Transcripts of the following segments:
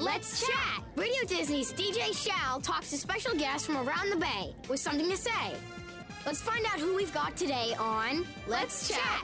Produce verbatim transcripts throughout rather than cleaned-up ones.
Let's chat! Radio Disney's D J Shal talks to special guests from around the Bay with something to say. Let's find out who we've got today on Let's Chat.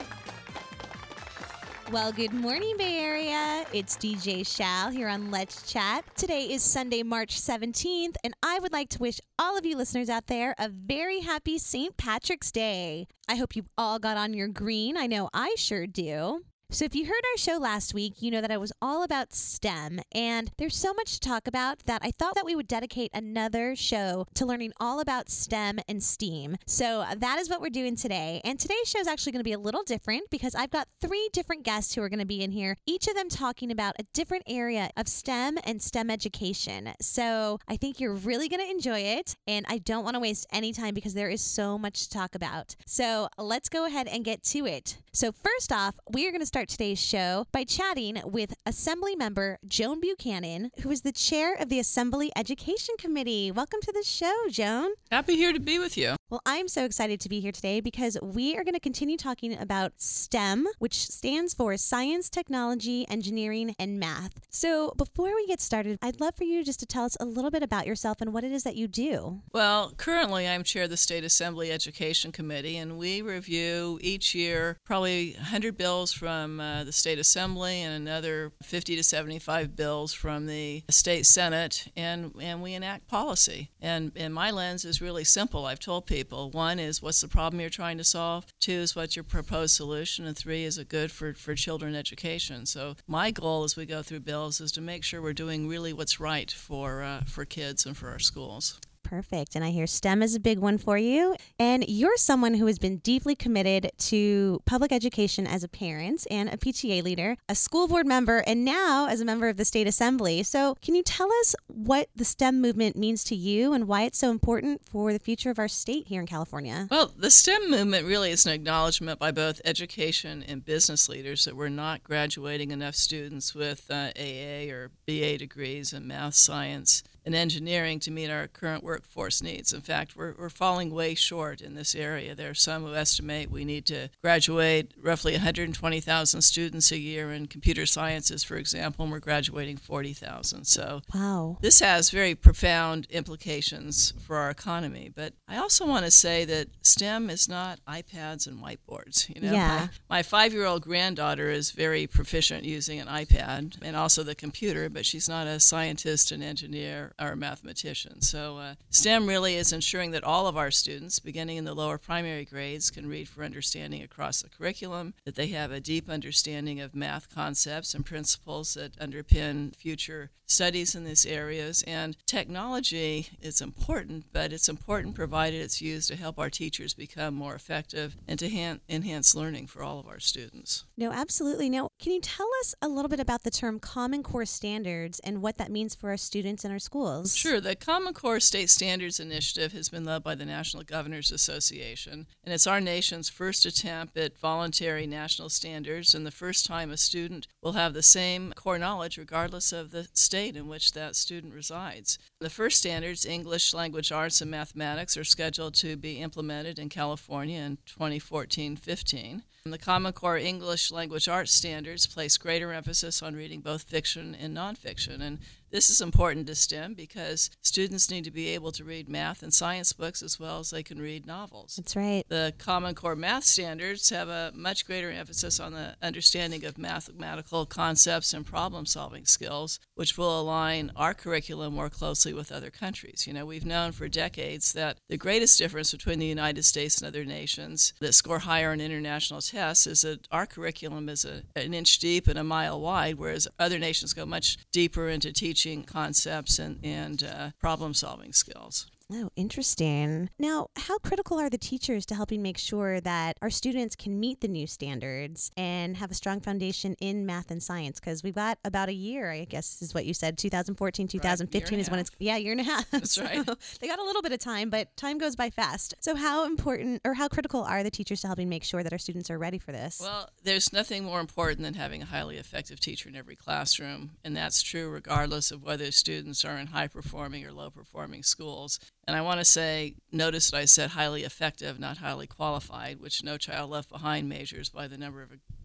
Well, good morning, Bay Area. It's D J Shal here on Let's Chat. Today is Sunday, March seventeenth, and I would like to wish all of you listeners out there a very happy Saint Patrick's Day. I hope you've all got on your green. I know I sure do. So if you heard our show last week, you know that I was all about STEM, and there's so much to talk about that I thought that we would dedicate another show to learning all about STEM and STEAM. So that is what we're doing today, and today's show is actually going to be a little different because I've got three different guests who are going to be in here, each of them talking about a different area of STEM and STEM education. So I think you're really going to enjoy it, and I don't want to waste any time because there is so much to talk about. So let's go ahead and get to it. So first off, we are going to start today's show by chatting with Assembly Member Joan Buchanan, who is the chair of the Assembly Education Committee. Welcome to the show, Joan. Happy here to be with you. Well, I'm so excited to be here today because we are going to continue talking about STEM, which stands for Science, Technology, Engineering, and Math. So before we get started, I'd love for you just to tell us a little bit about yourself and what it is that you do. Well, currently I'm chair of the State Assembly Education Committee, and we review each year probably one hundred bills from uh, the State Assembly and another fifty to seventy-five bills from the State Senate, and, and we enact policy. And, and my lens is really simple. I've told people, one is what's the problem you're trying to solve, two is what's your proposed solution, and three is it good for, for children education. So my goal as we go through bills is to make sure we're doing really what's right for uh, for kids and for our schools. Perfect. And I hear STEM is a big one for you. And you're someone who has been deeply committed to public education as a parent and a P T A leader, a school board member, and now as a member of the State Assembly. So can you tell us what the STEM movement means to you and why it's so important for the future of our state here in California? Well, the STEM movement really is an acknowledgement by both education and business leaders that we're not graduating enough students with uh, A A or B A degrees in math, science, and engineering to meet our current workforce needs. In fact, we're, we're falling way short in this area. There are some who estimate we need to graduate roughly one hundred twenty thousand students a year in computer sciences, for example, and we're graduating forty thousand. So wow. This This has very profound implications for our economy. But I also want to say that STEM is not iPads and whiteboards. You know, yeah. my, my five-year-old granddaughter is very proficient using an iPad and also the computer, but she's not a scientist, an engineer, or a mathematician. So uh, STEM really is ensuring that all of our students, beginning in the lower primary grades, can read for understanding across the curriculum, that they have a deep understanding of math concepts and principles that underpin future studies in these areas. And technology is important, but it's important provided it's used to help our teachers become more effective and to han- enhance learning for all of our students. No, absolutely. Now, can you tell us a little bit about the term Common Core Standards and what that means for our students in our schools? Sure. The Common Core State Standards Initiative has been led by the National Governors Association, and it's our nation's first attempt at voluntary national standards and the first time a student will have the same core knowledge regardless of the state in which that student resides. The first standards, English, language arts, and mathematics, are scheduled to be implemented in California in twenty fourteen fifteen. And the Common Core English language arts standards place greater emphasis on reading both fiction and nonfiction. And this is important to STEM because students need to be able to read math and science books as well as they can read novels. That's right. The Common Core math standards have a much greater emphasis on the understanding of mathematical concepts and problem-solving skills, which will align our curriculum more closely with other countries. You know, we've known for decades that the greatest difference between the United States and other nations that score higher on international tests is that our curriculum is a, an inch deep and a mile wide, whereas other nations go much deeper into teaching concepts and, and uh, problem-solving skills. Oh, interesting. Now, how critical are the teachers to helping make sure that our students can meet the new standards and have a strong foundation in math and science? Because we've got about a year, I guess is what you said, twenty fourteen, twenty fifteen right, is when it's, yeah, year and a half. That's so right. They got a little bit of time, but time goes by fast. So how important or how critical are the teachers to helping make sure that our students are ready for this? Well, there's nothing more important than having a highly effective teacher in every classroom, and that's true regardless of whether students are in high-performing or low-performing schools. And I want to say, notice that I said highly effective, not highly qualified, which No Child Left Behind measures by the number of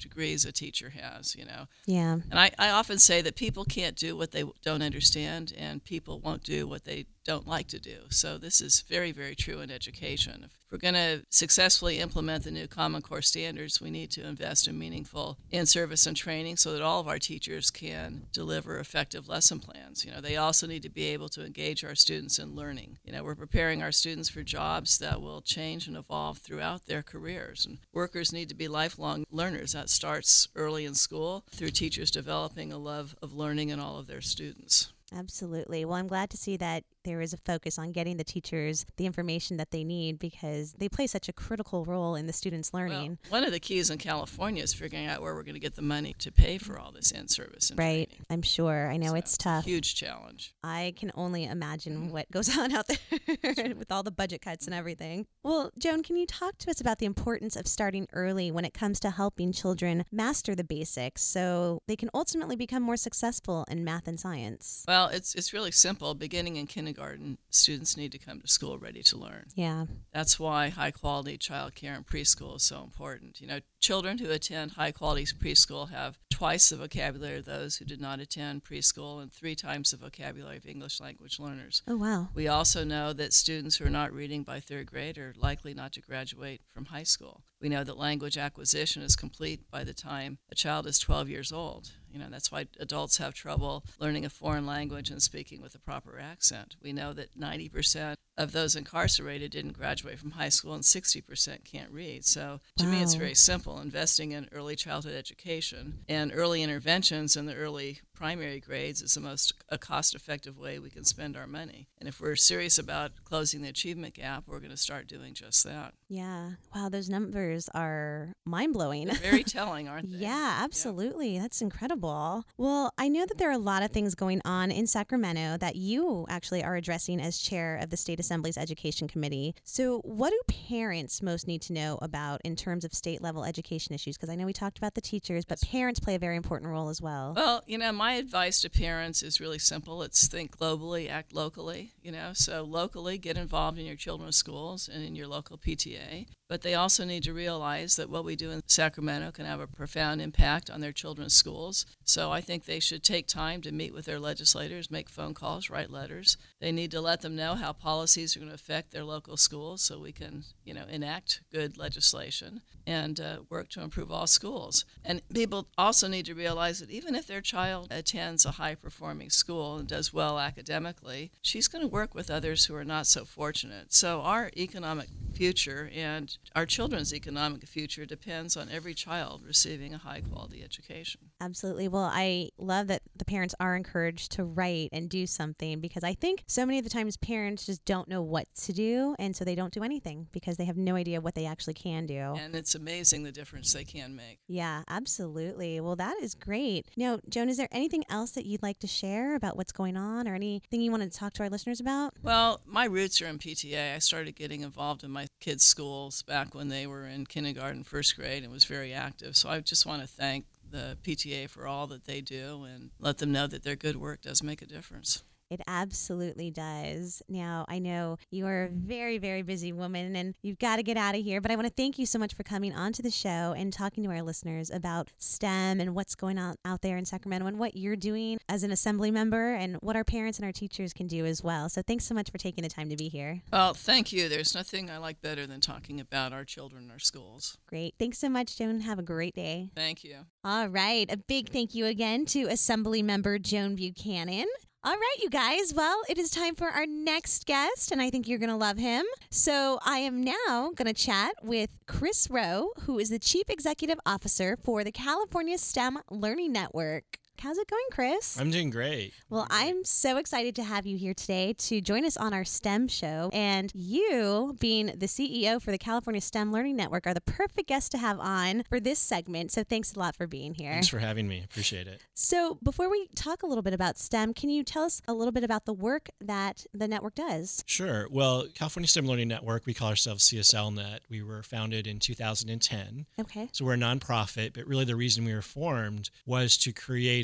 degrees a teacher has, you know. Yeah. And I, I often say that people can't do what they don't understand, and people won't do what they don't like to do. So this is very, very true in education. If we're going to successfully implement the new Common Core standards, we need to invest in meaningful in-service and training so that all of our teachers can deliver effective lesson plans. You know, they also need to be able to engage our students in learning. You know, we're preparing our students for jobs that will change and evolve throughout their careers. And workers need to be lifelong learners. That starts early in school through teachers developing a love of learning in all of their students. Absolutely. Well, I'm glad to see that there is a focus on getting the teachers the information that they need because they play such a critical role in the students' learning. Well, one of the keys in California is figuring out where we're going to get the money to pay for all this in-service and right. training. I'm sure. I know So it's tough. A huge challenge. I can only imagine what goes on out there with all the budget cuts and everything. Well, Joan, can you talk to us about the importance of starting early when it comes to helping children master the basics so they can ultimately become more successful in math and science? Well, it's it's really simple. Beginning in kindergarten, students need to come to school ready to learn. Yeah. That's why high-quality child care and preschool is so important. You know, children who attend high-quality preschool have twice the vocabulary of those who did not attend preschool and three times the vocabulary of English language learners. Oh, wow. We also know that students who are not reading by third grade are likely not to graduate from high school. We know that language acquisition is complete by the time a child is twelve years old. You know, that's why adults have trouble learning a foreign language and speaking with a proper accent. We know that ninety percent of those incarcerated didn't graduate from high school and sixty percent can't read. So to me, it's Wow. very simple. Investing in early childhood education and early interventions in the early primary grades is the most a cost-effective way we can spend our money. And if we're serious about closing the achievement gap, we're going to start doing just that. Yeah. Wow, those numbers are mind-blowing. They're very telling, aren't they? Yeah, absolutely. That's incredible. Well, I know that there are a lot of things going on in Sacramento that you actually are addressing as chair of the State Assembly's Education Committee. So what do parents most need to know about in terms of state-level education issues? Because I know we talked about the teachers, but parents play a very important role as well. Well, you know, my advice to parents is really simple. It's think globally, act locally, you know. So locally, get involved in your children's schools and in your local P T A. But they also need to realize that what we do in Sacramento can have a profound impact on their children's schools. So I think they should take time to meet with their legislators, make phone calls, write letters. They need to let them know how policies are going to affect their local schools so we can, you know, enact good legislation and uh, work to improve all schools. And people also need to realize that even if their child attends a high-performing school and does well academically, she's going to work with others who are not so fortunate. So our economic future and our children's economic future depends on every child receiving a high-quality education. Absolutely. Well, I love that the parents are encouraged to write and do something because I think so many of the times parents just don't know what to do, and so they don't do anything because they have no idea what they actually can do. And it's amazing the difference they can make. Yeah, absolutely. Well, that is great. Now, Joan, is there anything else that you'd like to share about what's going on or anything you wanted to talk to our listeners about? Well, my roots are in P T A. I started getting involved in my kids' schools back when they were in kindergarten, first grade, and was very active. So I just want to thank the P T A for all that they do and let them know that their good work does make a difference. It absolutely does. Now, I know you are a very, very busy woman and you've got to get out of here, but I want to thank you so much for coming onto the show and talking to our listeners about STEM and what's going on out there in Sacramento and what you're doing as an assembly member and what our parents and our teachers can do as well. So thanks so much for taking the time to be here. Well, thank you. There's nothing I like better than talking about our children and our schools. Great. Thanks so much, Joan. Have a great day. Thank you. All right. A big thank you again to Assembly Member Joan Buchanan. All right, you guys. Well, it is time for our next guest, and I think you're going to love him. So I am now going to chat with Chris Rowe, who is the Chief Executive Officer for the California STEM Learning Network. How's it going, Chris? I'm doing great. Well, I'm so excited to have you here today to join us on our STEM show. And you, being the C E O for the California STEM Learning Network, are the perfect guest to have on for this segment. So thanks a lot for being here. Thanks for having me. Appreciate it. So before we talk a little bit about STEM, can you tell us a little bit about the work that the network does? Sure. Well, California STEM Learning Network, we call ourselves C S L Net. We were founded in two thousand ten. Okay. So we're a nonprofit, but really the reason we were formed was to create a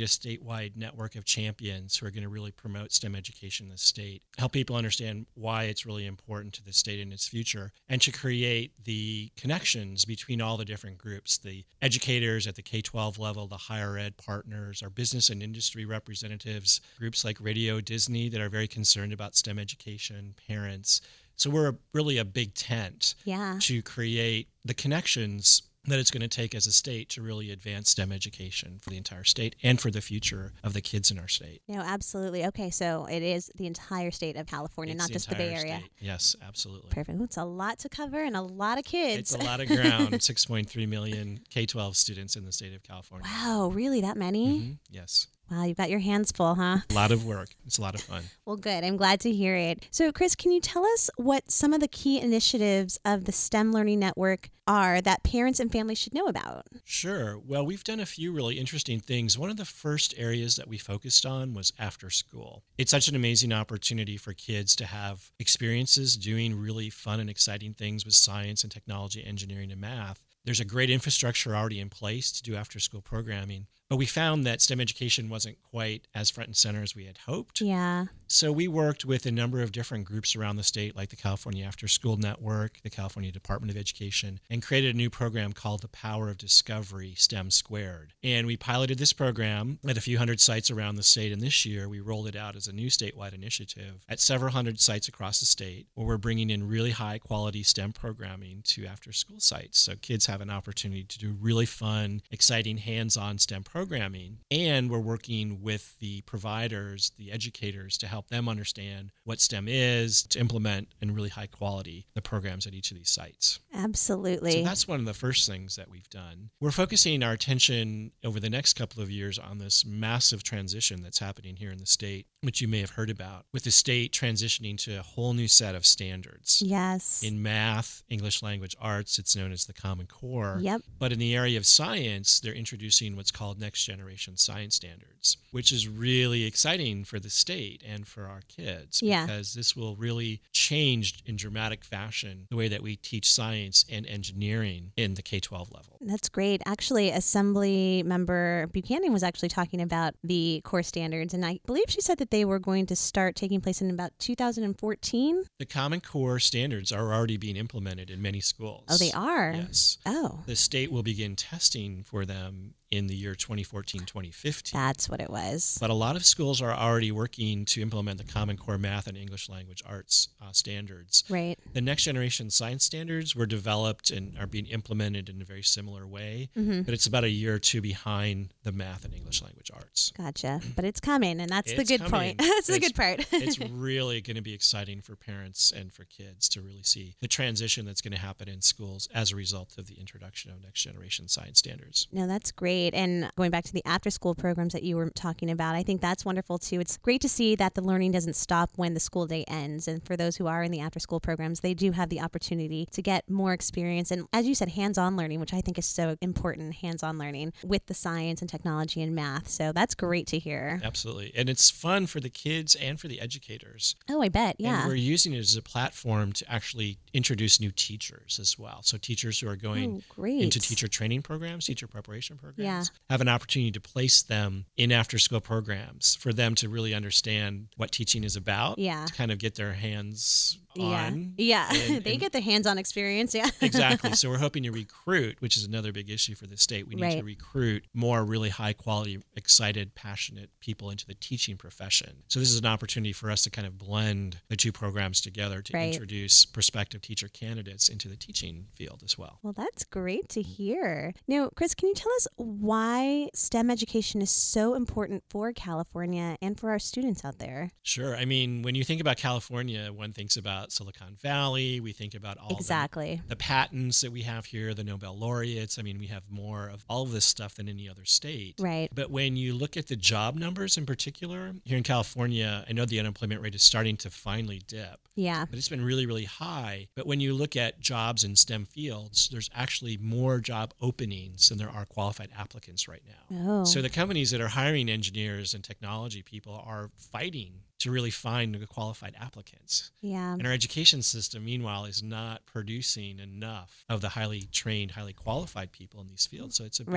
statewide network of champions who are going to really promote STEM education in the state, help people understand why it's really important to the state and its future, and to create the connections between all the different groups, the educators at the K twelve level, the higher ed partners, our business and industry representatives, groups like Radio Disney that are very concerned about STEM education, parents. So we're a, really a big tent yeah. to create the connections that it's going to take as a state to really advance STEM education for the entire state and for the future of the kids in our state. No, absolutely. Okay, so it is the entire state of California, It's not the just the Bay entire Area. state. Yes, absolutely. Perfect. It's a lot to cover and a lot of kids. It's a lot of ground. six point three million K twelve students in the state of California. Wow, really? That many? Mm-hmm. Yes. Wow, you've got your hands full, huh? A lot of work. It's a lot of fun. Well, good. I'm glad to hear it. So, Chris, can you tell us what some of the key initiatives of the STEM Learning Network are that parents and families should know about? Sure. Well, we've done a few really interesting things. One of the first areas that we focused on was after school. It's such an amazing opportunity for kids to have experiences doing really fun and exciting things with science and technology, engineering, and math. There's a great infrastructure already in place to do after-school programming, but we found that STEM education wasn't quite as front and center as we had hoped. Yeah. So we worked with a number of different groups around the state, like the California After School Network, the California Department of Education, and created a new program called the Power of Discovery STEM Squared. And we piloted this program at a few hundred sites around the state, and this year we rolled it out as a new statewide initiative at several hundred sites across the state, where we're bringing in really high-quality STEM programming to after-school sites. So kids have an opportunity to do really fun, exciting, hands-on STEM programming. And we're working with the providers, the educators, to help them understand what STEM is, to implement in really high quality the programs at each of these sites. Absolutely. So that's one of the first things that we've done. We're focusing our attention over the next couple of years on this massive transition that's happening here in the state, which you may have heard about, with the state transitioning to a whole new set of standards. Yes. In math, English language arts, it's known as the Common Core. Yep. But in the area of science, they're introducing what's called next generation science standards, which is really exciting for the state and for our kids. Yeah. Because this will really change in dramatic fashion the way that we teach science and engineering in the K twelve level. That's great. Actually, Assembly Member Buchanan was actually talking about the core standards, and I believe she said that they were going to start taking place in about two thousand fourteen. The Common Core standards are already being implemented in many schools. Oh, they are? Yes. Oh. The state will begin testing for them in the year twenty fourteen, twenty fifteen. That's what it was. But a lot of schools are already working to implement the Common Core math and English language arts uh, standards. Right. The next generation science standards were developed and are being implemented in a very similar way, Mm-hmm. but it's about a year or two behind the math and English language arts. Gotcha. But it's coming, and that's the It's good coming. point. That's the It's- good part. It's really going to be exciting for parents and for kids to really see the transition that's going to happen in schools as a result of the introduction of next generation science standards. No, that's great. And going back to the after school programs that you were talking about, I think that's wonderful too. It's great to see that the learning doesn't stop when the school day ends. And for those who are in the after school programs, they do have the opportunity to get more experience. And as you said, hands-on learning, which I think is so important, hands-on learning with the science and technology and math. So that's great to hear. Absolutely. And it's fun for the kids and for the educators. Oh, I bet. Yeah. And we're using it as a platform to actually introduce new teachers as well. So teachers who are going Oh, great. into teacher training programs, teacher preparation programs, Yeah. have an opportunity to place them in after-school programs for them to really understand what teaching is about, Yeah. to kind of get their hands Yeah. on. Yeah. and- they and- get the hands-on experience. Yeah. Exactly. So we're hoping to recruit, which is another big issue for the state. We need Right. to recruit more really high quality, excited, passionate people into the teaching profession. So this is an opportunity for us to kind of blend the two programs together to Right. introduce prospective teacher candidates into the teaching field as well. Well, that's great to hear. Now, Chris, can you tell us why STEM education is so important for California and for our students out there? Sure. I mean, when you think about California, one thinks about Silicon Valley. We think about all Exactly. the, the patents that we have here, the Nobel laureates. I mean, we have more of all of this stuff than any other state. Right. But when you look at the job numbers in particular, here in California, I know the unemployment rate is starting to finally dip, Yeah. but it's been really, really high. But when you look at jobs in STEM fields, there's actually more job openings than there are qualified applicants right now. Oh. So the companies that are hiring engineers and technology people are fighting to really find the qualified applicants. Yeah. And our education system, meanwhile, is not producing enough of the highly trained, highly qualified people in these fields. So it's a big, Right.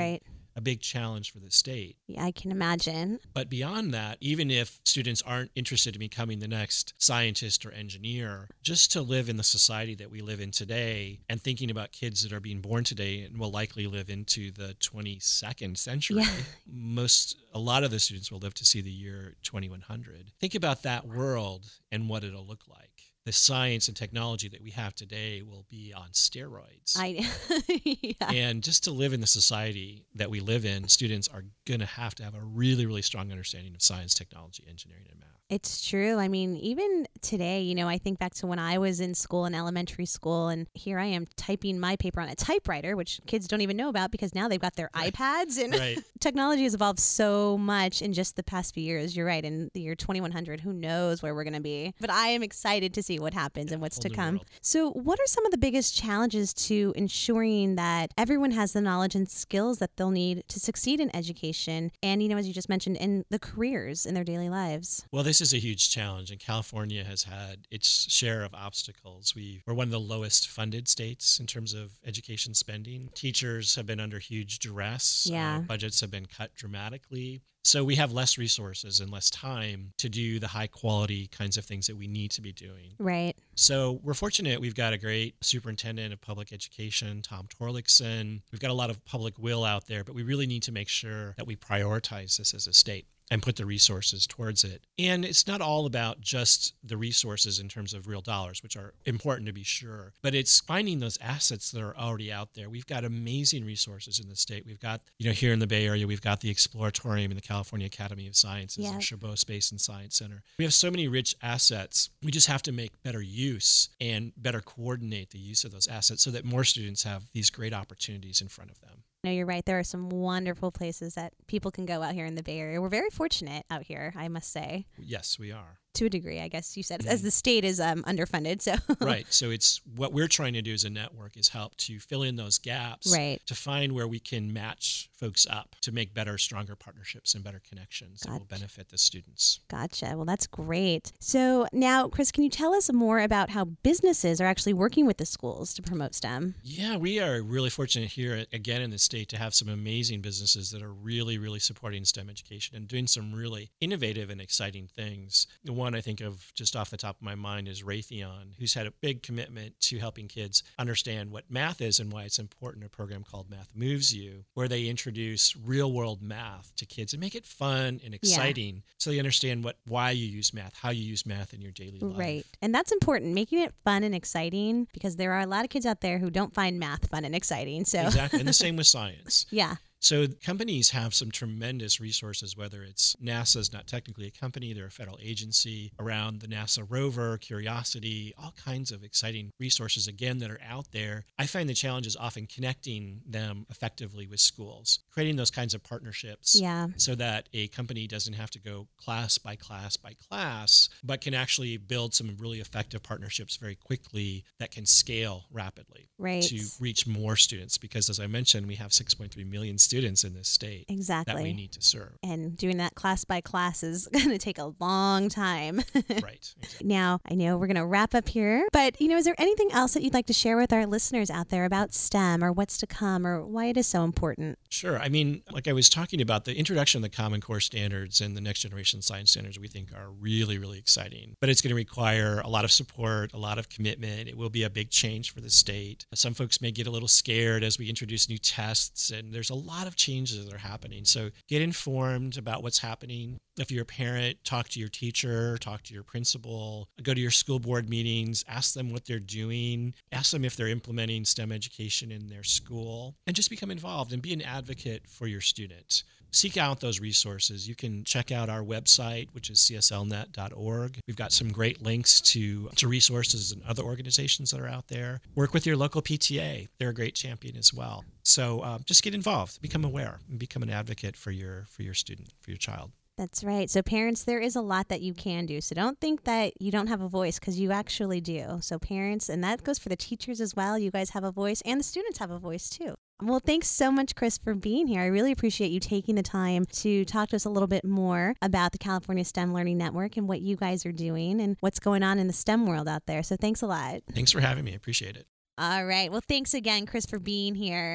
a big challenge for the state. Yeah, I can imagine. But beyond that, even if students aren't interested in becoming the next scientist or engineer, just to live in the society that we live in today and thinking about kids that are being born today and will likely live into the twenty-second century, Yeah. most, a lot of the students will live to see the year twenty-one hundred. Think about that world and what it'll look like. The science and technology that we have today will be on steroids. I yeah. And just to live in the society that we live in, students are going to have to have a really, really strong understanding of science, technology, engineering, and math. It's true. I mean, even today, you know, I think back to when I was in school, in elementary school, and here I am typing my paper on a typewriter, which kids don't even know about because now they've got their Right. iPads, and Right. technology has evolved so much in just the past few years. You're right. In the year twenty-one hundred, who knows where we're going to be? But I am excited to see what happens Yeah, and what's whole to new come. world. So, what are some of the biggest challenges to ensuring that everyone has the knowledge and skills that they'll need to succeed in education and, you know, as you just mentioned, in the careers in their daily lives? Well, this is a huge challenge, and California has had its share of obstacles. We were one of the lowest funded states in terms of education spending. Teachers have been under huge duress. Yeah. Uh, budgets have been cut dramatically. So we have less resources and less time to do the high quality kinds of things that we need to be doing. Right. So we're fortunate. We've got a great superintendent of public education, Tom Torlakson. We've got a lot of public will out there, but we really need to make sure that we prioritize this as a state and put the resources towards it. And it's not all about just the resources in terms of real dollars, which are important to be sure, but it's finding those assets that are already out there. We've got amazing resources in the state. We've got, you know, here in the Bay Area, we've got the Exploratorium and the California Academy of Sciences Yeah. and Chabot Space and Science Center. We have so many rich assets. We just have to make better use and better coordinate the use of those assets so that more students have these great opportunities in front of them. No, you're right. There are some wonderful places that people can go out here in the Bay Area. We're very fortunate out here, I must say, Yes, we are. to a degree, I guess you said, as the state is um, underfunded. So Right. So it's what we're trying to do as a network is help to fill in those gaps, Right. to find where we can match folks up to make better, stronger partnerships and better connections that will Gotcha. benefit the students. Gotcha. Well, that's great. So now, Chris, can you tell us more about how businesses are actually working with the schools to promote STEM? Yeah, we are really fortunate here again in the state to have some amazing businesses that are really, really supporting STEM education and doing some really innovative and exciting things. The one I think of just off the top of my mind is Raytheon, who's had a big commitment to helping kids understand what math is and why it's important. A program called Math Moves You, where they introduce real world math to kids and make it fun and exciting so they understand what why you use math, how you use math in your daily life. Right. And that's important, making it fun and exciting, because there are a lot of kids out there who don't find math fun and exciting. So Exactly. And the same with science. yeah. So companies have some tremendous resources, whether it's NASA's not technically a company, they're a federal agency, around the NASA rover, Curiosity, all kinds of exciting resources, again, that are out there. I find the challenge is often connecting them effectively with schools, creating those kinds of partnerships Yeah. so that a company doesn't have to go class by class by class, but can actually build some really effective partnerships very quickly that can scale rapidly Right. to reach more students. Because as I mentioned, we have six point three million students in this state Exactly. that we need to serve. And doing that class by class is going to take a long time. Right. Exactly. Now, I know we're going to wrap up here, but, you know, is there anything else that you'd like to share with our listeners out there about STEM or what's to come or why it is so important? Sure. I mean, like I was talking about, the introduction of the Common Core standards and the next generation science standards we think are really, really exciting. But it's going to require a lot of support, a lot of commitment. It will be a big change for the state. Some folks may get a little scared as we introduce new tests, and there's a lot of changes that are happening. So get informed about what's happening. If you're a parent, talk to your teacher, talk to your principal, go to your school board meetings, ask them what they're doing, ask them if they're implementing STEM education in their school, and just become involved and be an advocate for your student. Seek out those resources. You can check out our website, which is c s l net dot org. We've got some great links to, to resources and other organizations that are out there. Work with your local P T A. They're a great champion as well. So um, just get involved, become aware, and become an advocate for your for your student, for your child. That's right. So parents, there is a lot that you can do. So don't think that you don't have a voice, because you actually do. So parents, and that goes for the teachers as well. You guys have a voice, and the students have a voice too. Well, thanks so much, Chris, for being here. I really appreciate you taking the time to talk to us a little bit more about the California STEM Learning Network and what you guys are doing and what's going on in the STEM world out there. So thanks a lot. Thanks for having me. I appreciate it. All right. Well, thanks again, Chris, for being here.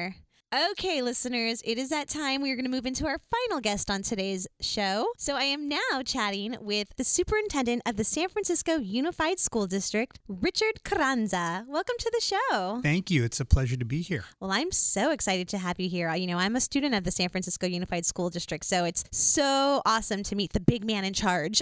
Okay, listeners, it is that time. We are going to move into our final guest on today's show. So I am now chatting with the superintendent of the San Francisco Unified School District, Richard Carranza. Welcome to the show. Thank you. It's a pleasure to be here. Well, I'm so excited to have you here. You know, I'm a student of the San Francisco Unified School District, so it's so awesome to meet the big man in charge.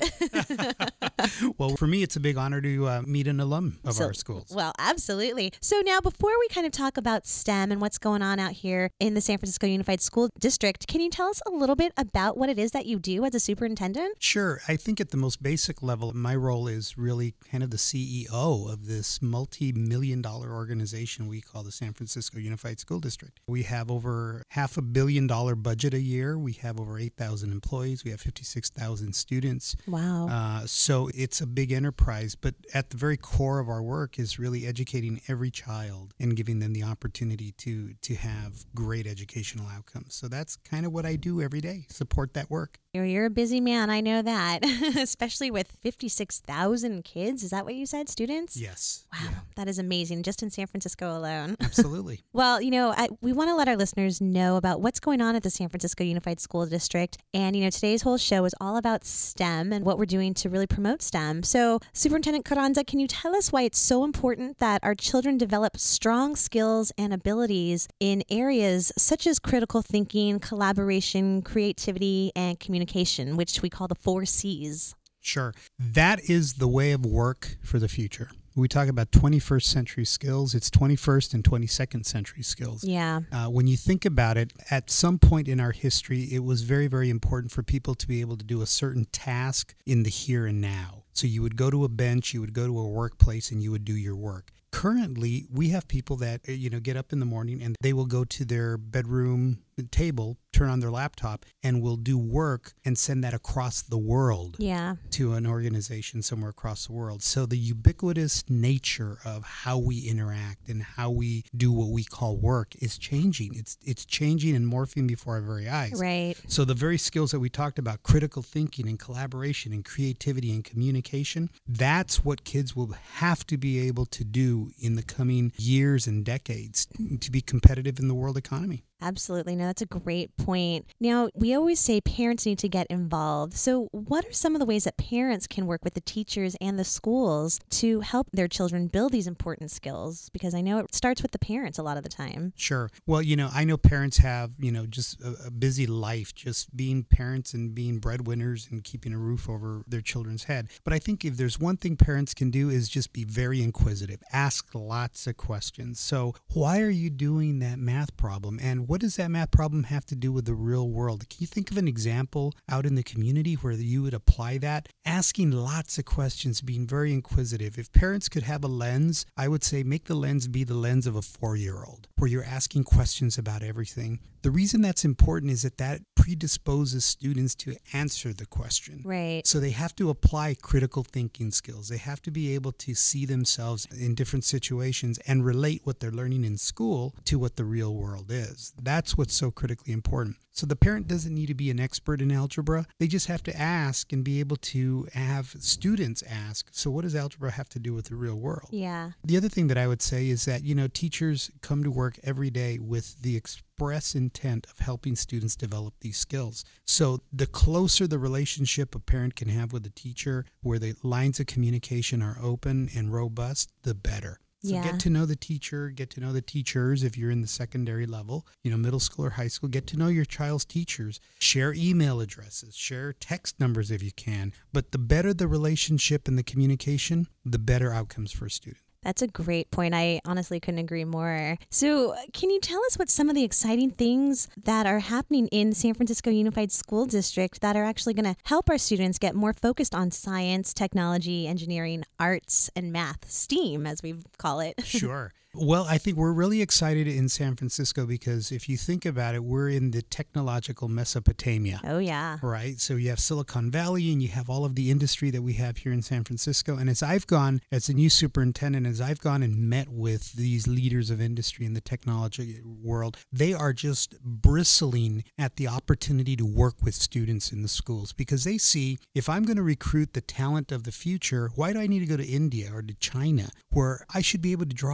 Well, for me, it's a big honor to uh, meet an alum of So- our schools. Well, absolutely. So now, before we kind of talk about STEM and what's going on out here in the San Francisco Unified School District, can you tell us a little bit about what it is that you do as a superintendent? Sure. I think at the most basic level, my role is really kind of the C E O of this multi-million dollar organization we call the San Francisco Unified School District. We have over half a billion dollar budget a year. We have over eight thousand employees. We have fifty-six thousand students. Wow. Uh, so it's a big enterprise, but at the very core of our work is really educating every child and giving them the opportunity to to have great educational outcomes. So that's kind of what I do every day, support that work. You're, you're a busy man, I know that, especially with fifty-six thousand kids. Is that what you said, students? Yes. Wow, Yeah, that is amazing, just in San Francisco alone. absolutely. Well, you know, I, we want to let our listeners know about what's going on at the San Francisco Unified School District. And, you know, today's whole show is all about STEM and what we're doing to really promote STEM. So, Superintendent Carranza, can you tell us why it's so important that our children develop strong skills and abilities in areas such as critical thinking, collaboration, creativity, and communication, which we call the four C's? Sure. That is the way of work for the future. We talk about twenty-first century skills. It's twenty-first and twenty-second century skills. Yeah. Uh, when you think about it, at some point in our history, it was very, very important for people to be able to do a certain task in the here and now. So you would go to a bench, you would go to a workplace, and you would do your work. Currently, we have people that, uh, you know, get up in the morning and they will go to their bedroom table, turn on their laptop, and will do work and send that across the world Yeah. to an organization somewhere across the world. So the ubiquitous nature of how we interact and how we do what we call work is changing. It's it's changing and morphing before our very eyes. Right. So the very skills that we talked about, critical thinking and collaboration and creativity and communication, that's what kids will have to be able to do in the coming years and decades to be competitive in the world economy. Absolutely. No, that's a great point. Now, we always say parents need to get involved. So what are some of the ways that parents can work with the teachers and the schools to help their children build these important skills? Because I know it starts with the parents a lot of the time. Sure. Well, you know, I know parents have, you know, just a, a busy life, just being parents and being breadwinners and keeping a roof over their children's head. But I think if there's one thing parents can do is just be very inquisitive, ask lots of questions. So why are you doing that math problem? And what does that math problem have to do with the real world? Can you think of an example out in the community where you would apply that? Asking lots of questions, being very inquisitive. If parents could have a lens, I would say make the lens be the lens of a four-year-old, where you're asking questions about everything. The reason that's important is that that predisposes students to answer the question. Right. So they have to apply critical thinking skills. They have to be able to see themselves in different situations and relate what they're learning in school to what the real world is. That's what's so critically important. So the parent doesn't need to be an expert in algebra. They just have to ask and be able to have students ask, so what does algebra have to do with the real world? Yeah. The other thing that I would say is that, you know, teachers come to work every day with the express intent of helping students develop these skills. So the closer the relationship a parent can have with a teacher, where the lines of communication are open and robust, the better. So Yeah. get to know the teacher, get to know the teachers if you're in the secondary level, you know, middle school or high school, get to know your child's teachers, share email addresses, share text numbers if you can. But the better the relationship and the communication, the better outcomes for a student. That's a great point. I honestly couldn't agree more. So, can you tell us what some of the exciting things that are happening in San Francisco Unified School District that are actually going to help our students get more focused on science, technology, engineering, arts, and math, STEAM, as we call it? Sure. Well, I think we're really excited in San Francisco because if you think about it, we're in the technological Mesopotamia. Oh, yeah. Right. So you have Silicon Valley and you have all of the industry that we have here in San Francisco. And as I've gone, as a new superintendent, as I've gone and met with these leaders of industry in the technology world, they are just bristling at the opportunity to work with students in the schools because they see if I'm going to recruit the talent of the future, why do I need to go to India or to China where I should be able to draw that talent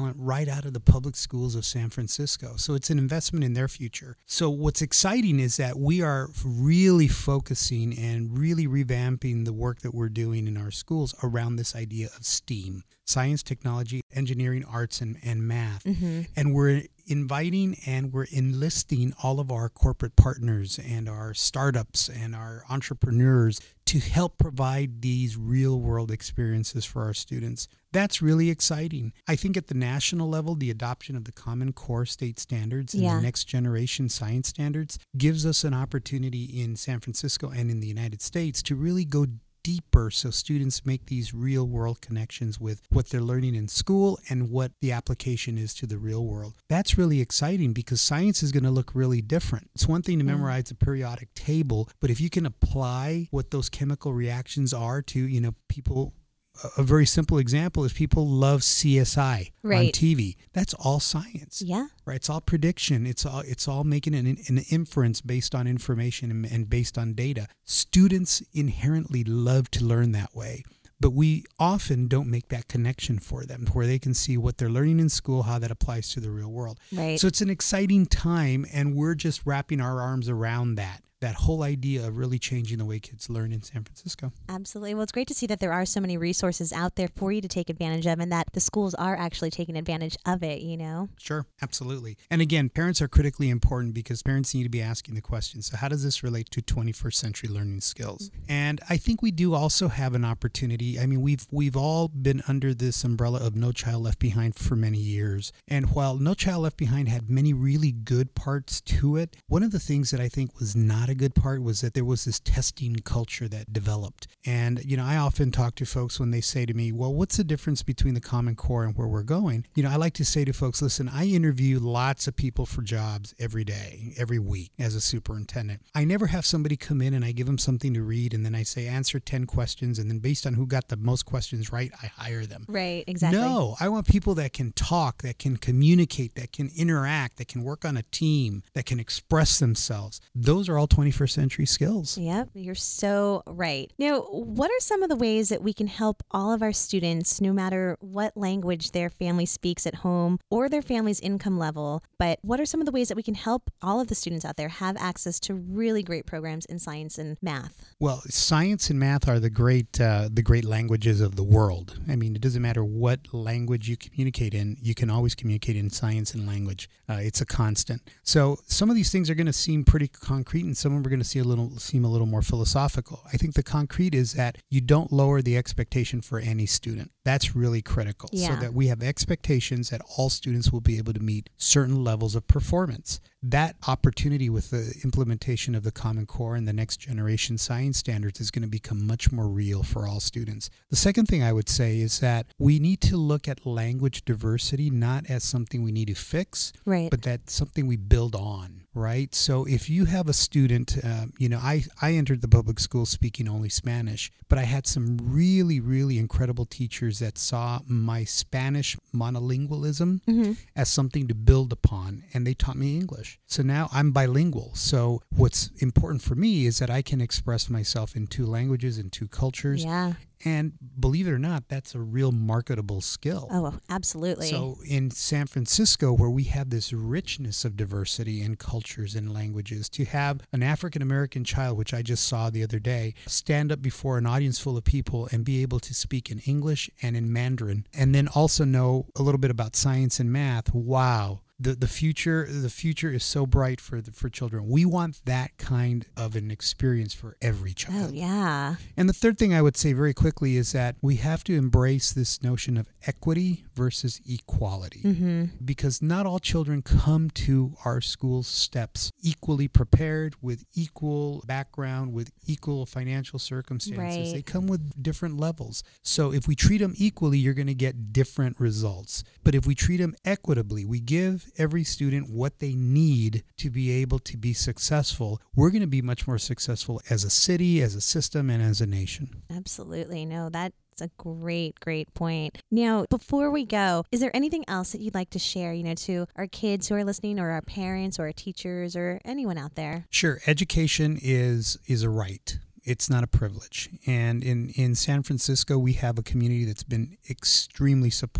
talent right out of the public schools of San Francisco. So it's an investment in their future. So what's exciting is that we are really focusing and really revamping the work that we're doing in our schools around this idea of STEAM, science, technology, engineering, arts, and, and math. Mm-hmm. And we're inviting and we're enlisting all of our corporate partners and our startups and our entrepreneurs to help provide these real world experiences for our students. That's really exciting. I think at the national level, the adoption of the Common Core state standards and yeah. the next generation science standards gives us an opportunity in San Francisco and in the United States to really go deeper so students make these real world connections with what they're learning in school and what the application is to the real world. That's really exciting because science is going to look really different. It's one thing to memorize a periodic table, but if you can apply what those chemical reactions are to, you know, people. A very simple example is people love C S I right. on T V. That's all science. Yeah. Right. It's all prediction. It's all it's all making an, an inference based on information and, and based on data. Students inherently love to learn that way. But we often don't make that connection for them where they can see what they're learning in school, how that applies to the real world. Right. So it's an exciting time, and we're just wrapping our arms around that. That whole idea of really changing the way kids learn in San Francisco. Absolutely. Well, it's great to see that there are so many resources out there for you to take advantage of and that the schools are actually taking advantage of it, you know? Sure, absolutely. And again, parents are critically important because parents need to be asking the question, so how does this relate to twenty-first century learning skills? Mm-hmm. And I think we do also have an opportunity. I mean, we've we've all been under this umbrella of No Child Left Behind for many years. And while No Child Left Behind had many really good parts to it, one of the things that I think was not a good part was that there was this testing culture that developed. And, you know, I often talk to folks when they say to me, well, what's the difference between the Common Core and where we're going? You know, I like to say to folks, listen, I interview lots of people for jobs every day, every week as a superintendent. I never have somebody come in and I give them something to read and then I say, answer ten questions. And then based on who got the most questions right, I hire them. Right, exactly. No, I want people that can talk, that can communicate, that can interact, that can work on a team, that can express themselves. Those are all twenty-first century skills. Yep, you're so right. Now, what are some of the ways that we can help all of our students, no matter what language their family speaks at home or their family's income level, but what are some of the ways that we can help all of the students out there have access to really great programs in science and math? Well, science and math are the great uh, the great languages of the world. I mean, it doesn't matter what language you communicate in, you can always communicate in science and language. Uh, it's a constant. So some of these things are going to seem pretty concrete and some of them are going to see a little seem a little more philosophical. I think the concrete is that you don't lower the expectation for any student. That's really critical. Yeah. So that we have expectations that all students will be able to meet certain levels of performance. That opportunity with the implementation of the Common Core and the next generation science standards is going to become much more real for all students. The second thing I would say is that we need to look at language diversity not as something we need to fix, right. but that's something we build on. Right. So if you have a student, uh, you know, I, I entered the public school speaking only Spanish, but I had some really, really incredible teachers that saw my Spanish monolingualism mm-hmm. as something to build upon, and they taught me English. So now I'm bilingual. So what's important for me is that I can express myself in two languages, in two cultures. Yeah. And believe it or not, that's a real marketable skill. Oh, absolutely. So in San Francisco, where we have this richness of diversity in cultures and languages, to have an African-American child, which I just saw the other day, stand up before an audience full of people and be able to speak in English and in Mandarin, and then also know a little bit about science and math, wow. The the future the future is so bright for the, for children. We want that kind of an experience for every child. Oh, yeah. And the third thing I would say very quickly is that we have to embrace this notion of equity versus equality. Mm-hmm. Because not all children come to our school steps equally prepared, with equal background, with equal financial circumstances. Right. They come with different levels. So if we treat them equally, you're going to get different results. But if we treat them equitably, we give every student what they need to be able to be successful, we're going to be much more successful as a city, as a system, and as a nation. Absolutely. No, that's a great, great point. Now, before we go, is there anything else that you'd like to share, you know, to our kids who are listening, or our parents, or our teachers, or anyone out there? Sure. Education is is a right. It's not a privilege. And in, in San Francisco, we have a community that's been extremely supportive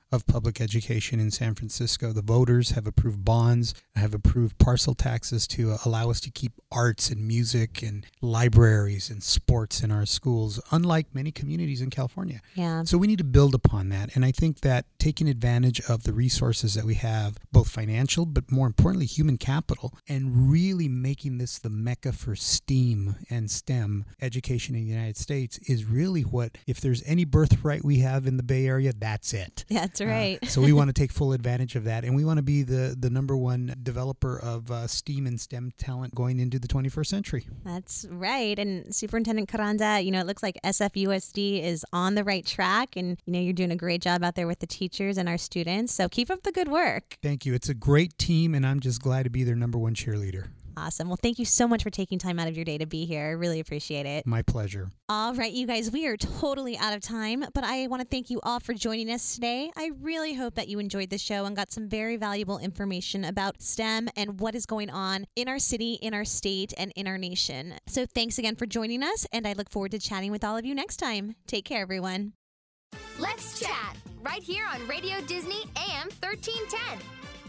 of public education in San Francisco. The voters have approved bonds, have approved parcel taxes to allow us to keep arts and music and libraries and sports in our schools, unlike many communities in California. Yeah. So we need to build upon that. And I think that taking advantage of the resources that we have, both financial, but more importantly, human capital, and really making this the mecca for STEAM and STEM education in the United States is really what, if there's any birthright we have in the Bay Area, that's it. That's right. Uh, so we want to take full advantage of that. And we want to be the, the number one developer of uh, STEAM and STEM talent going into the twenty-first century. That's right. And Superintendent Carranza, you know, it looks like S F U S D is on the right track. And, you know, you're doing a great job out there with the teachers and our students. So keep up the good work. Thank you. It's a great team, and I'm just glad to be their number one cheerleader. Awesome. Well, thank you so much for taking time out of your day to be here. I really appreciate it. My pleasure. All right, you guys, we are totally out of time, but I want to thank you all for joining us today. I really hope that you enjoyed the show and got some very valuable information about STEM and what is going on in our city, in our state, and in our nation. So thanks again for joining us, and I look forward to chatting with all of you next time. Take care, everyone. Let's chat right here on Radio Disney A M thirteen ten.